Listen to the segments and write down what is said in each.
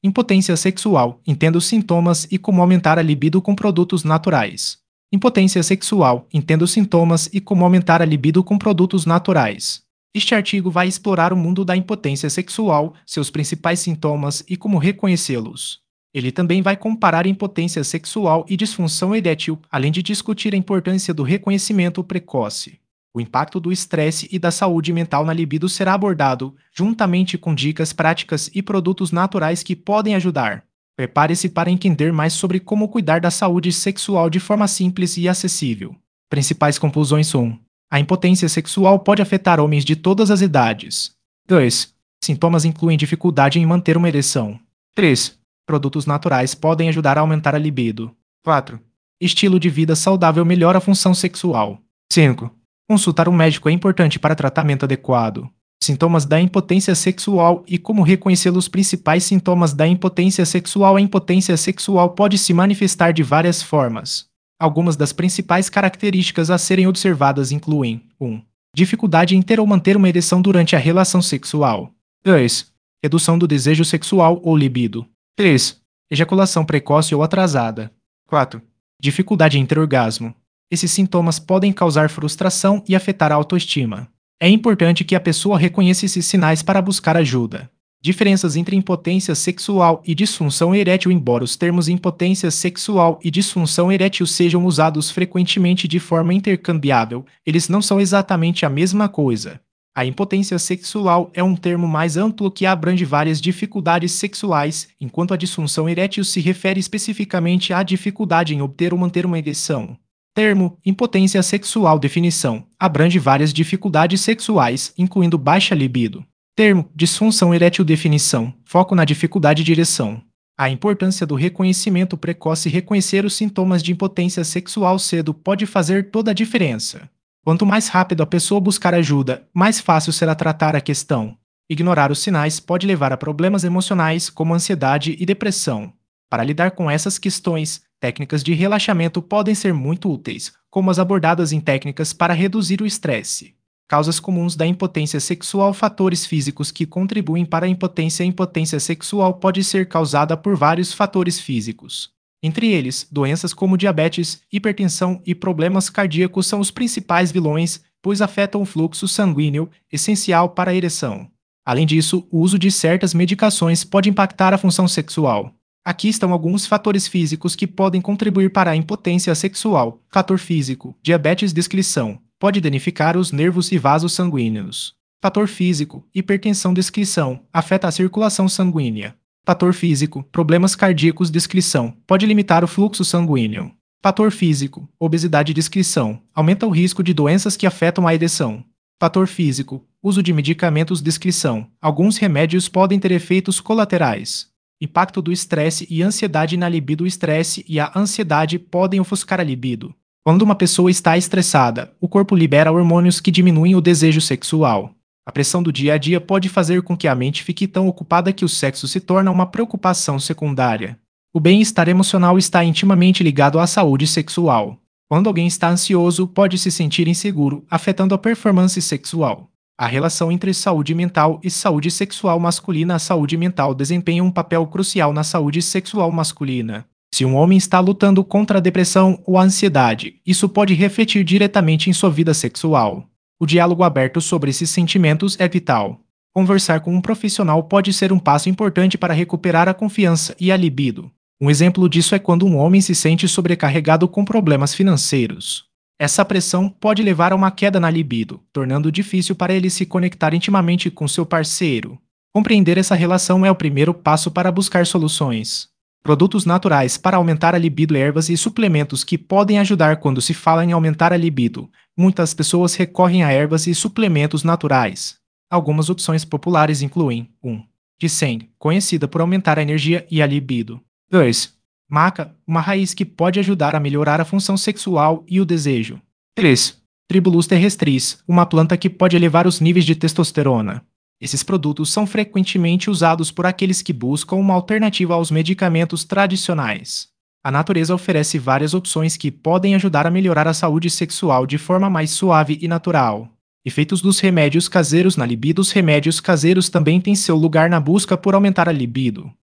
Impotência sexual. Entenda os sintomas e como aumentar a libido com produtos naturais. Impotência sexual. Entenda os sintomas e como aumentar a libido com produtos naturais. Este artigo vai explorar o mundo da impotência sexual, seus principais sintomas e como reconhecê-los. Ele também vai comparar impotência sexual e disfunção erétil, além de discutir a importância do reconhecimento precoce. O impacto do estresse e da saúde mental na libido será abordado, juntamente com dicas práticas e produtos naturais que podem ajudar. Prepare-se para entender mais sobre como cuidar da saúde sexual de forma simples e acessível. Principais conclusões 1. A impotência sexual pode afetar homens de todas as idades. 2. Sintomas incluem dificuldade em manter uma ereção. 3. Produtos naturais podem ajudar a aumentar a libido. 4. Estilo de vida saudável melhora a função sexual. 5. Consultar um médico é importante para tratamento adequado. Sintomas da impotência sexual e como reconhecer os principais sintomas da impotência sexual. A impotência sexual pode se manifestar de várias formas. Algumas das principais características a serem observadas incluem 1. Dificuldade em ter ou manter uma ereção durante a relação sexual. 2. Redução do desejo sexual ou libido. 3. Ejaculação precoce ou atrasada. 4. Dificuldade em ter orgasmo. Esses sintomas podem causar frustração e afetar a autoestima. É importante que a pessoa reconheça esses sinais para buscar ajuda. Diferenças entre impotência sexual e disfunção erétil. Embora os termos impotência sexual e disfunção erétil sejam usados frequentemente de forma intercambiável, eles não são exatamente a mesma coisa. A impotência sexual é um termo mais amplo que abrange várias dificuldades sexuais, enquanto a disfunção erétil se refere especificamente à dificuldade em obter ou manter uma ereção. Termo impotência sexual. Definição: abrange várias dificuldades sexuais, incluindo baixa libido. Termo disfunção erétil. Definição: foco na dificuldade de ereção. A importância do reconhecimento precoce. Reconhecer os sintomas de impotência sexual cedo pode fazer toda a diferença. Quanto mais rápido a pessoa buscar ajuda, mais fácil será tratar a questão. Ignorar os sinais pode levar a problemas emocionais como ansiedade e depressão. Para lidar com essas questões, técnicas de relaxamento podem ser muito úteis, como as abordadas em técnicas para reduzir o estresse. Causas comuns da impotência sexual. Fatores físicos que contribuem para a impotência. A impotência sexual pode ser causada por vários fatores físicos. Entre eles, doenças como diabetes, hipertensão e problemas cardíacos são os principais vilões, pois afetam o fluxo sanguíneo, essencial para a ereção. Além disso, o uso de certas medicações pode impactar a função sexual. Aqui estão alguns fatores físicos que podem contribuir para a impotência sexual. Fator físico: diabetes, descrição, pode danificar os nervos e vasos sanguíneos. Fator físico: hipertensão, descrição, afeta a circulação sanguínea. Fator físico: problemas cardíacos, descrição, pode limitar o fluxo sanguíneo. Fator físico: obesidade, descrição, aumenta o risco de doenças que afetam a ereção. Fator físico: uso de medicamentos, descrição, alguns remédios podem ter efeitos colaterais. Impacto do estresse e ansiedade na libido. O estresse e a ansiedade podem ofuscar a libido. Quando uma pessoa está estressada, o corpo libera hormônios que diminuem o desejo sexual. A pressão do dia a dia pode fazer com que a mente fique tão ocupada que o sexo se torna uma preocupação secundária. O bem-estar emocional está intimamente ligado à saúde sexual. Quando alguém está ansioso, pode se sentir inseguro, afetando a performance sexual. A relação entre saúde mental e saúde sexual masculina. A saúde mental desempenha um papel crucial na saúde sexual masculina. Se um homem está lutando contra a depressão ou a ansiedade, isso pode refletir diretamente em sua vida sexual. O diálogo aberto sobre esses sentimentos é vital. Conversar com um profissional pode ser um passo importante para recuperar a confiança e a libido. Um exemplo disso é quando um homem se sente sobrecarregado com problemas financeiros. Essa pressão pode levar a uma queda na libido, tornando difícil para ele se conectar intimamente com seu parceiro. Compreender essa relação é o primeiro passo para buscar soluções. Produtos naturais para aumentar a libido. Ervas e suplementos que podem ajudar quando se fala em aumentar a libido. Muitas pessoas recorrem a ervas e suplementos naturais. Algumas opções populares incluem 1. Ginseng, conhecida por aumentar a energia e a libido. 2. Maca, uma raiz que pode ajudar a melhorar a função sexual e o desejo. 3. Tribulus terrestris, uma planta que pode elevar os níveis de testosterona. Esses produtos são frequentemente usados por aqueles que buscam uma alternativa aos medicamentos tradicionais. A natureza oferece várias opções que podem ajudar a melhorar a saúde sexual de forma mais suave e natural. Efeitos dos remédios caseiros na libido. Os remédios caseiros também têm seu lugar na busca por aumentar a libido.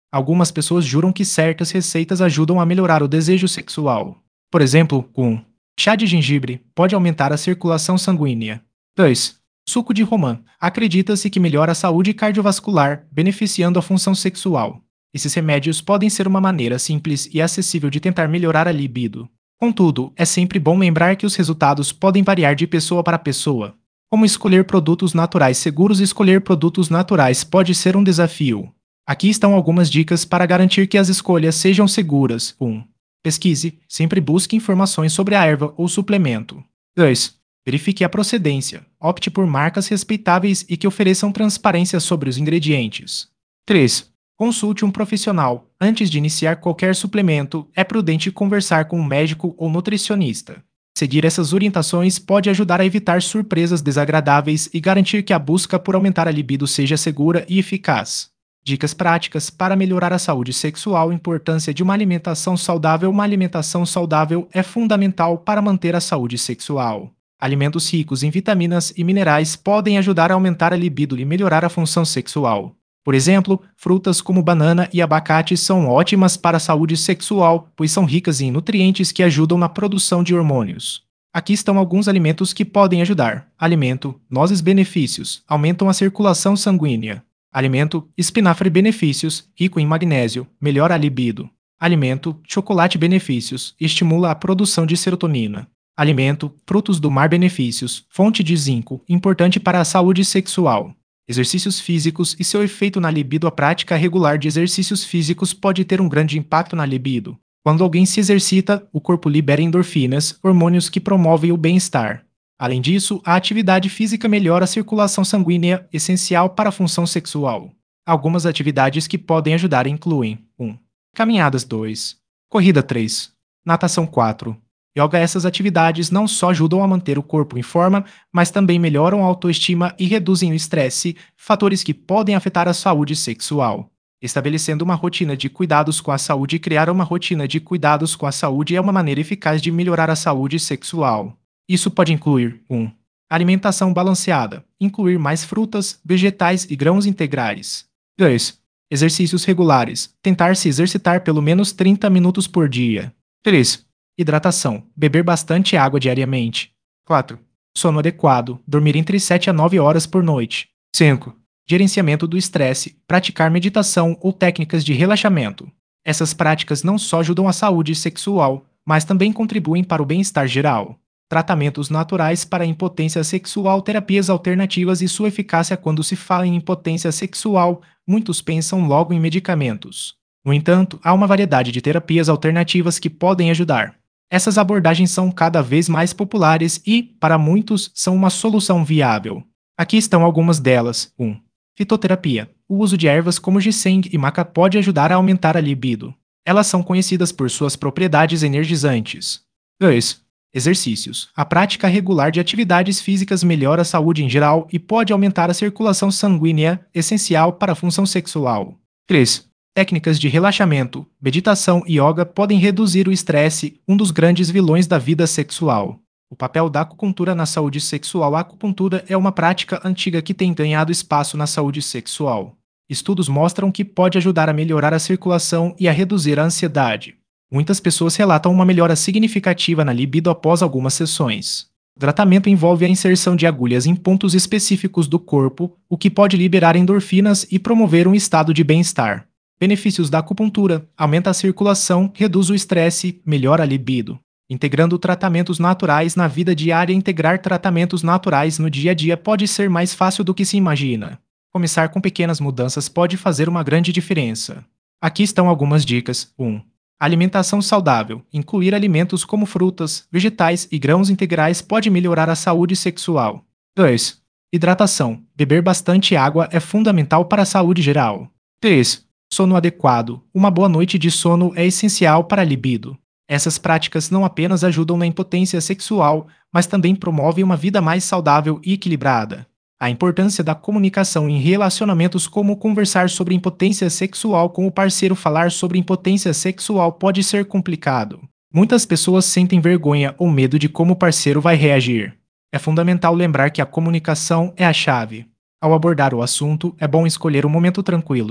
Algumas pessoas juram que certas receitas ajudam a melhorar o desejo sexual. Por exemplo, com chá de gengibre pode aumentar a circulação sanguínea. 2. Suco de romã. Acredita-se que melhora a saúde cardiovascular, beneficiando a função sexual. Esses remédios podem ser uma maneira simples e acessível de tentar melhorar a libido. Contudo, é sempre bom lembrar que os resultados podem variar de pessoa para pessoa. Como escolher produtos naturais seguros? Escolher produtos naturais pode ser um desafio. Aqui estão algumas dicas para garantir que as escolhas sejam seguras. 1. Pesquise, sempre busque informações sobre a erva ou suplemento. 2. Verifique a procedência. Opte por marcas respeitáveis e que ofereçam transparência sobre os ingredientes. 3. Consulte um profissional. Antes de iniciar qualquer suplemento, é prudente conversar com um médico ou nutricionista. Seguir essas orientações pode ajudar a evitar surpresas desagradáveis e garantir que a busca por aumentar a libido seja segura e eficaz. Dicas práticas para melhorar a saúde sexual. Importância de uma alimentação saudável. Uma alimentação saudável é fundamental para manter a saúde sexual. Alimentos ricos em vitaminas e minerais podem ajudar a aumentar a libido e melhorar a função sexual. Por exemplo, frutas como banana e abacate são ótimas para a saúde sexual, pois são ricas em nutrientes que ajudam na produção de hormônios. Aqui estão alguns alimentos que podem ajudar. Alimento, nozes. Benefícios: aumentam a circulação sanguínea. Alimento, espinafre. Benefícios: rico em magnésio, melhora a libido. Alimento, chocolate. Benefícios: estimula a produção de serotonina. Alimento, frutos do mar. Benefícios: fonte de zinco, importante para a saúde sexual. Exercícios físicos e seu efeito na libido. A prática regular de exercícios físicos pode ter um grande impacto na libido. Quando alguém se exercita, o corpo libera endorfinas, hormônios que promovem o bem-estar. Além disso, a atividade física melhora a circulação sanguínea, essencial para a função sexual. Algumas atividades que podem ajudar incluem: 1. Caminhadas. 2. Corrida. 3. Natação. 4. Yoga. Essas atividades não só ajudam a manter o corpo em forma, mas também melhoram a autoestima e reduzem o estresse, fatores que podem afetar a saúde sexual. Estabelecendo uma rotina de cuidados com a saúde. Criar uma rotina de cuidados com a saúde é uma maneira eficaz de melhorar a saúde sexual. Isso pode incluir: 1. Alimentação balanceada. Incluir mais frutas, vegetais e grãos integrais. 2. Exercícios regulares. Tentar se exercitar pelo menos 30 minutos por dia. 3. Hidratação. Beber bastante água diariamente. 4. Sono adequado. Dormir entre 7 a 9 horas por noite. 5. Gerenciamento do estresse. Praticar meditação ou técnicas de relaxamento. Essas práticas não só ajudam a saúde sexual, mas também contribuem para o bem-estar geral. Tratamentos naturais para impotência sexual. Terapias alternativas e sua eficácia. Quando se fala em impotência sexual, muitos pensam logo em medicamentos. No entanto, há uma variedade de terapias alternativas que podem ajudar. Essas abordagens são cada vez mais populares e, para muitos, são uma solução viável. Aqui estão algumas delas. 1. Fitoterapia. O uso de ervas como ginseng e maca pode ajudar a aumentar a libido. Elas são conhecidas por suas propriedades energizantes. 2. Exercícios. A prática regular de atividades físicas melhora a saúde em geral e pode aumentar a circulação sanguínea, essencial para a função sexual. 3. Técnicas de relaxamento, meditação e yoga podem reduzir o estresse, um dos grandes vilões da vida sexual. O papel da acupuntura na saúde sexual. A acupuntura é uma prática antiga que tem ganhado espaço na saúde sexual. Estudos mostram que pode ajudar a melhorar a circulação e a reduzir a ansiedade. Muitas pessoas relatam uma melhora significativa na libido após algumas sessões. O tratamento envolve a inserção de agulhas em pontos específicos do corpo, o que pode liberar endorfinas e promover um estado de bem-estar. Benefícios da acupuntura: aumenta a circulação, reduz o estresse, melhora a libido. Integrando tratamentos naturais na vida diária. Integrar tratamentos naturais no dia a dia pode ser mais fácil do que se imagina. Começar com pequenas mudanças pode fazer uma grande diferença. Aqui estão algumas dicas. 1. Alimentação saudável. Incluir alimentos como frutas, vegetais e grãos integrais pode melhorar a saúde sexual. 2. Hidratação. Beber bastante água é fundamental para a saúde geral. 3. Sono adequado. Uma boa noite de sono é essencial para a libido. Essas práticas não apenas ajudam na impotência sexual, mas também promovem uma vida mais saudável e equilibrada. A importância da comunicação em relacionamentos, como conversar sobre impotência sexual com o parceiro. Falar sobre impotência sexual pode ser complicado. Muitas pessoas sentem vergonha ou medo de como o parceiro vai reagir. É fundamental lembrar que a comunicação é a chave. Ao abordar o assunto, é bom escolher um momento tranquilo.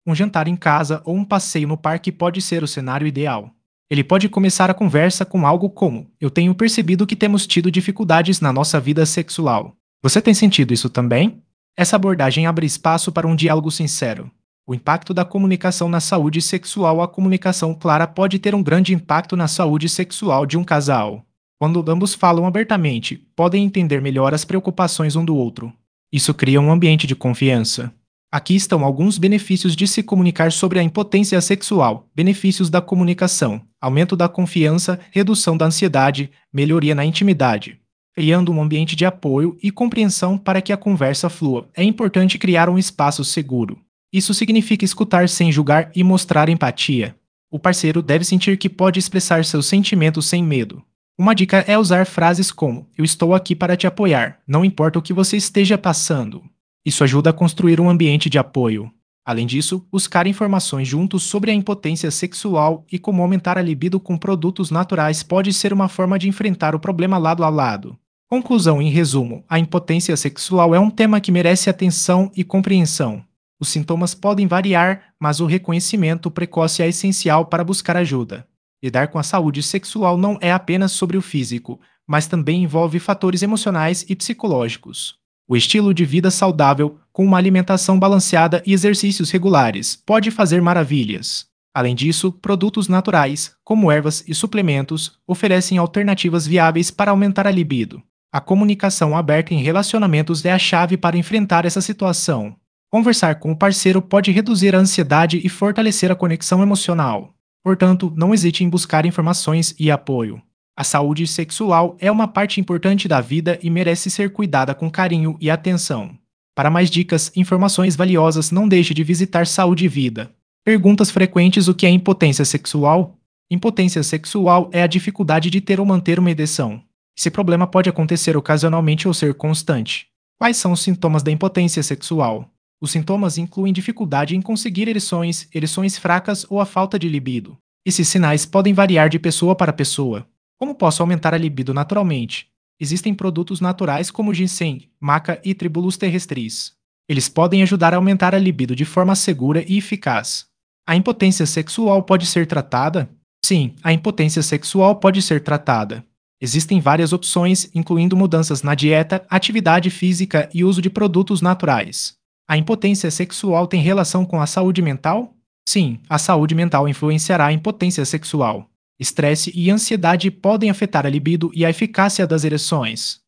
Um jantar em casa ou um passeio no parque pode ser o cenário ideal. Ele pode começar a conversa com algo como: Eu tenho percebido que temos tido dificuldades na nossa vida sexual. Você tem sentido isso também? Essa abordagem abre espaço para um diálogo sincero. O impacto da comunicação na saúde sexual. A comunicação clara pode ter um grande impacto na saúde sexual de um casal. Quando ambos falam abertamente, podem entender melhor as preocupações um do outro. Isso cria um ambiente de confiança. Aqui estão alguns benefícios de se comunicar sobre a impotência sexual. Benefícios da comunicação: aumento da confiança, redução da ansiedade, melhoria na intimidade. Criando um ambiente de apoio e compreensão para que a conversa flua. É importante criar um espaço seguro. Isso significa escutar sem julgar e mostrar empatia. O parceiro deve sentir que pode expressar seus sentimentos sem medo. Uma dica é usar frases como: Eu estou aqui para te apoiar, não importa o que você esteja passando. Isso ajuda a construir um ambiente de apoio. Além disso, buscar informações juntos sobre a impotência sexual e como aumentar a libido com produtos naturais pode ser uma forma de enfrentar o problema lado a lado. Conclusão: em resumo, a impotência sexual é um tema que merece atenção e compreensão. Os sintomas podem variar, mas o reconhecimento precoce é essencial para buscar ajuda. Lidar com a saúde sexual não é apenas sobre o físico, mas também envolve fatores emocionais e psicológicos. O estilo de vida saudável, com uma alimentação balanceada e exercícios regulares, pode fazer maravilhas. Além disso, produtos naturais, como ervas e suplementos, oferecem alternativas viáveis para aumentar a libido. A comunicação aberta em relacionamentos é a chave para enfrentar essa situação. Conversar com o parceiro pode reduzir a ansiedade e fortalecer a conexão emocional. Portanto, não hesite em buscar informações e apoio. A saúde sexual é uma parte importante da vida e merece ser cuidada com carinho e atenção. Para mais dicas e informações valiosas, não deixe de visitar Saúde e Vida. Perguntas frequentes: o que é impotência sexual? Impotência sexual é a dificuldade de ter ou manter uma ereção. Esse problema pode acontecer ocasionalmente ou ser constante. Quais são os sintomas da impotência sexual? Os sintomas incluem dificuldade em conseguir ereções, ereções fracas ou a falta de libido. Esses sinais podem variar de pessoa para pessoa. Como posso aumentar a libido naturalmente? Existem produtos naturais como ginseng, maca e tribulus terrestris. Eles podem ajudar a aumentar a libido de forma segura e eficaz. A impotência sexual pode ser tratada? Sim, a impotência sexual pode ser tratada. Existem várias opções, incluindo mudanças na dieta, atividade física e uso de produtos naturais. A impotência sexual tem relação com a saúde mental? Sim, a saúde mental influenciará a impotência sexual. Estresse e ansiedade podem afetar a libido e a eficácia das ereções.